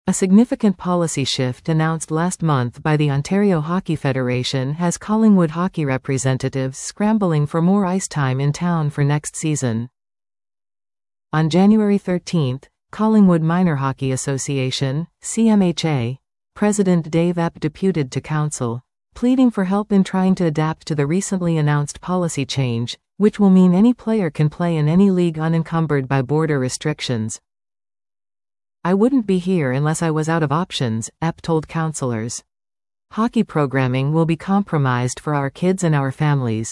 A significant policy shift announced last month by the Ontario Hockey Federation has Collingwood hockey representatives scrambling for more ice time in town for next season. On January 13, Collingwood Minor Hockey Association, CMHA, President Dave Epp deputed to Council, pleading for help in trying to adapt to the recently announced policy change, which will mean any player can play in any league unencumbered by border restrictions. "I wouldn't be here unless I was out of options," Epp told councillors. "Hockey programming will be compromised for our kids and our families."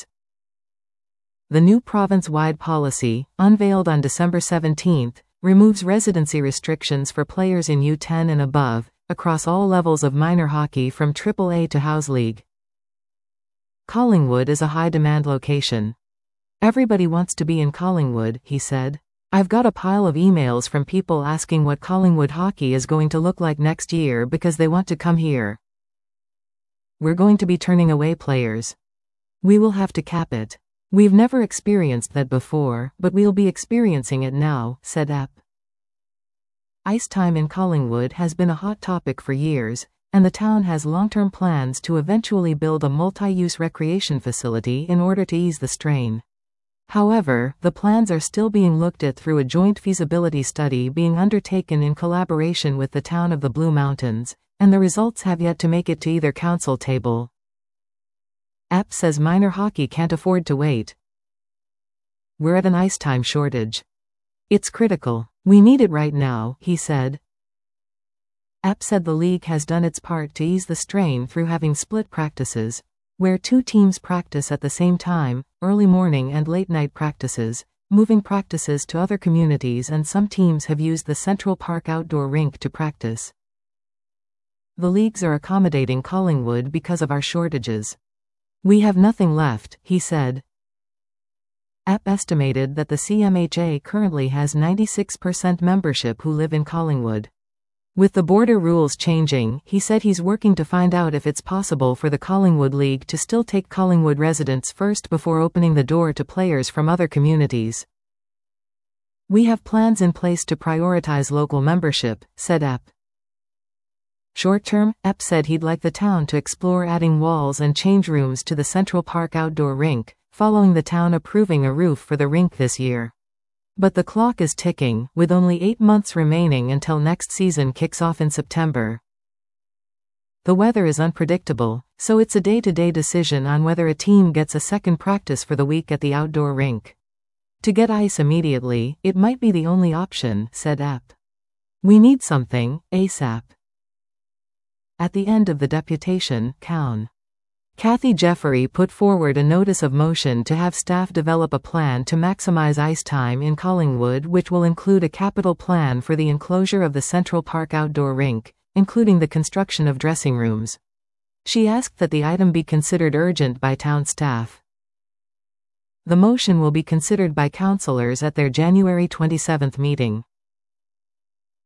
The new province-wide policy, unveiled on December 17, removes residency restrictions for players in U10 and above, across all levels of minor hockey from AAA to House League. Collingwood is a high-demand location. "Everybody wants to be in Collingwood," he said. "I've got a pile of emails from people asking what Collingwood hockey is going to look like next year because they want to come here. We're going to be turning away players. We will have to cap it. We've never experienced that before, but we'll be experiencing it now," said Epp. Ice time in Collingwood has been a hot topic for years, and the town has long-term plans to eventually build a multi-use recreation facility in order to ease the strain. However, the plans are still being looked at through a joint feasibility study being undertaken in collaboration with the town of the Blue Mountains, and the results have yet to make it to either council table. Epp says minor hockey can't afford to wait. "We're at an ice time shortage. It's critical. We need it right now," he said. Epp said the league has done its part to ease the strain through having split practices, where two teams practice at the same time, early morning and late night practices, moving practices to other communities, and some teams have used the Central Park outdoor rink to practice. "The leagues are accommodating Collingwood because of our shortages. We have nothing left," he said. Epp estimated that the CMHA currently has 96% membership who live in Collingwood. With the border rules changing, he said he's working to find out if it's possible for the Collingwood League to still take Collingwood residents first before opening the door to players from other communities. "We have plans in place to prioritize local membership," said Epp. Short-term, Epp said he'd like the town to explore adding walls and change rooms to the Central Park outdoor rink, following the town approving a roof for the rink this year. But the clock is ticking, with only 8 months remaining until next season kicks off in September. The weather is unpredictable, so it's a day-to-day decision on whether a team gets a second practice for the week at the outdoor rink. "To get ice immediately, it might be the only option," said Epp. "We need something, ASAP." At the end of the deputation, Kathy Jeffery put forward a notice of motion to have staff develop a plan to maximize ice time in Collingwood, which will include a capital plan for the enclosure of the Central Park outdoor rink, including the construction of dressing rooms. She asked that the item be considered urgent by town staff. The motion will be considered by councillors at their January 27 meeting.